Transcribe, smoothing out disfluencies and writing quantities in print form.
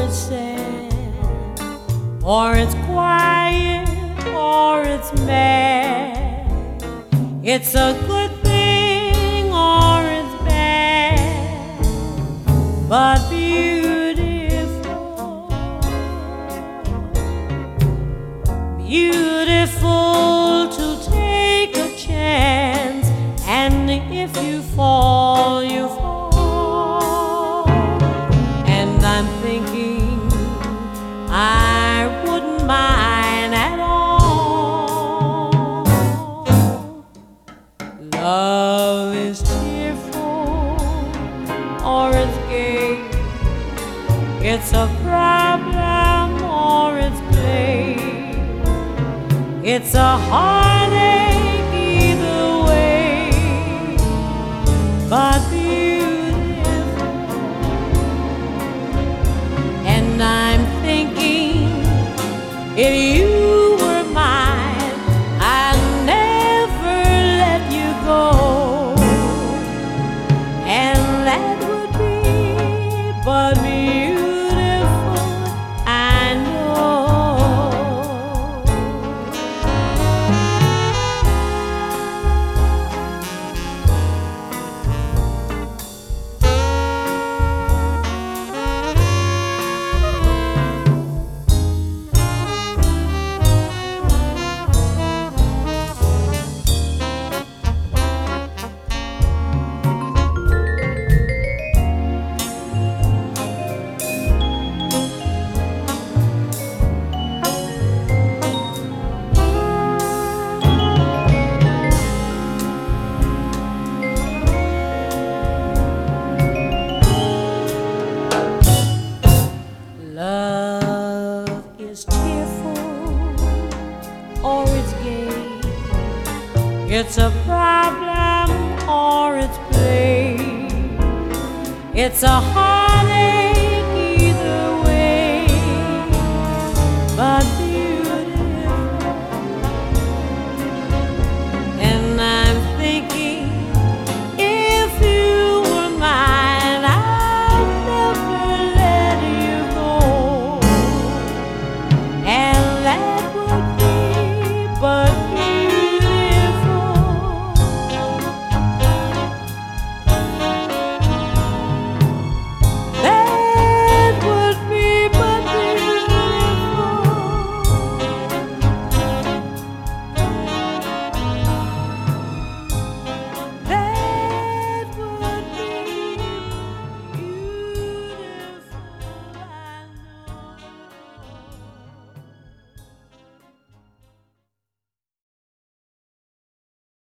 it's sad, or it's quiet, or it's mad. It's a good thing or it's bad, but beautiful, beautiful to take a chance, and if you fall, you fall. And I'm thinking I wouldn't mind at all. Love is tearful or it's gay. It's a problem or it's play. It's a heartache either way, but beautiful. And I'm thinking if you were mine, I'd never let you go, and that would be but beautiful, I know. Love is tearful or it's gay. It's a problem or it's play. It's a heart